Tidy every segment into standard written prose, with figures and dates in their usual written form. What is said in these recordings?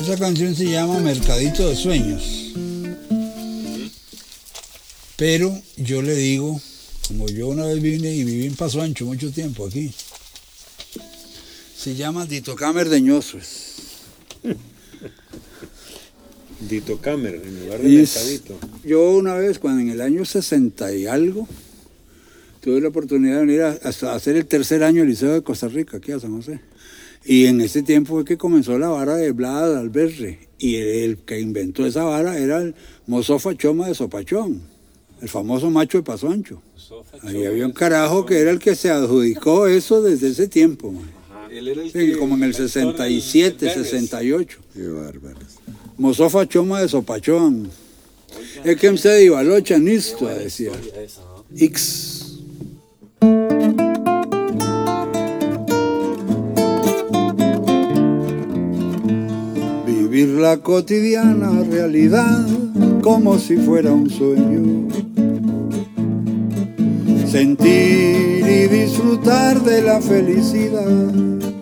Esa canción se llama Mercadito de Sueños. Pero yo le digo, como yo una vez vine y viví en Paso Ancho mucho tiempo aquí, se llama Dito Camer de Ñosues. Dito Camer, en lugar de Mercadito. Yo una vez, cuando en el año 60 y algo, tuve la oportunidad de venir a hacer el tercer año del Liceo de Costa Rica, aquí a San José. Y en ese tiempo fue que comenzó la vara de Blas Alberre. Y el que inventó esa vara era el Mozofa Choma de Sopachón, el famoso macho de Paso Ancho. Ahí había un carajo que era el que se adjudicó eso desde ese tiempo, man. Él era el Sí, como en el 67, 68. Qué bárbaro. Mozofa Choma de Sopachón. Es que usted iba locha nisto, decía. X. Vivir la cotidiana realidad como si fuera un sueño. Sentir y disfrutar de la felicidad.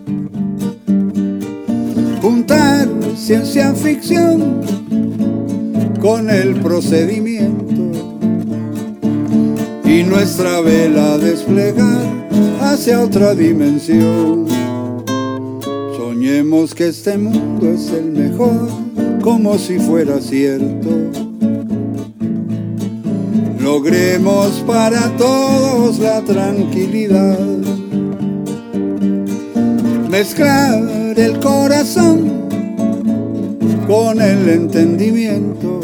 Juntar ciencia ficción con el procedimiento y nuestra vela desplegar hacia otra dimensión. Soñemos que este mundo es el mejor, como si fuera cierto. Logremos para todos la tranquilidad. Mezclar el corazón con el entendimiento.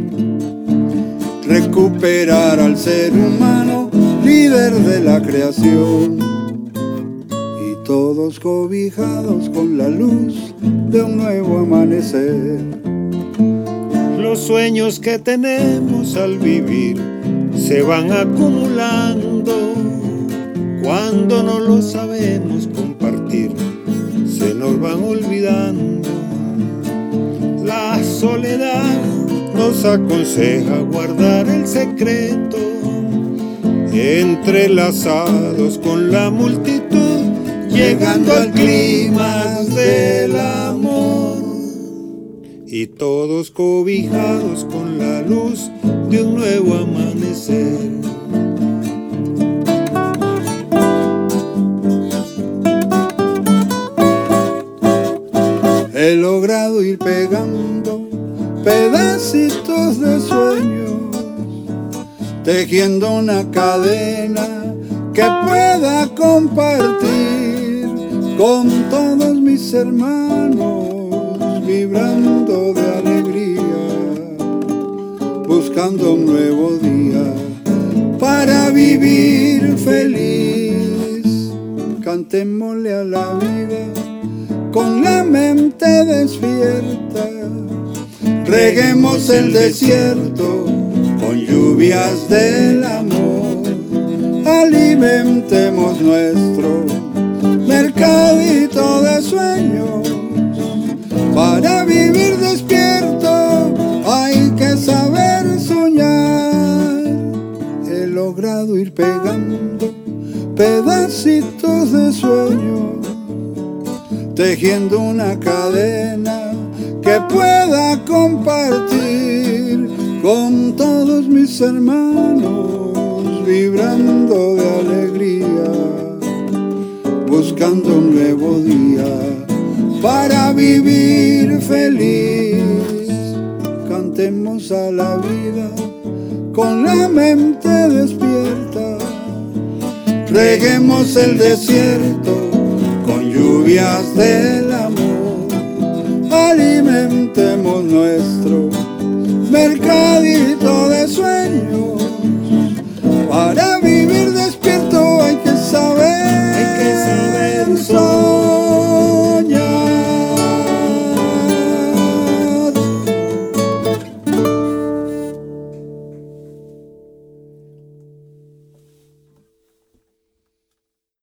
Recuperar al ser humano, líder de la creación. Y todos cobijados con la luz de un nuevo amanecer. Los sueños que tenemos al vivir se van acumulando. Cuando no lo sabemos compartir, se nos van olvidando. La soledad nos aconseja guardar el secreto, entrelazados con la multitud, llegando al clímax del amor. Y todos cobijados con la luz de un nuevo amanecer. He logrado ir pegando pedacitos de sueños, tejiendo una cadena que pueda compartir con todos mis hermanos, vibrando de alegría, buscando un nuevo día para vivir feliz. Cantémosle a la vida con la mente despierta, reguemos el desierto con lluvias del amor, alimentemos nuestro mercadito de sueños. Para vivir despierto hay que saber soñar. He logrado ir pegando pedacitos de sueños, tejiendo una cadena que pueda compartir con todos mis hermanos, vibrando de alegría, buscando un nuevo día para vivir feliz. Cantemos a la vida con la mente despierta, reguemos el desierto con lluvias del amor, alimentemos nuestro mercadito de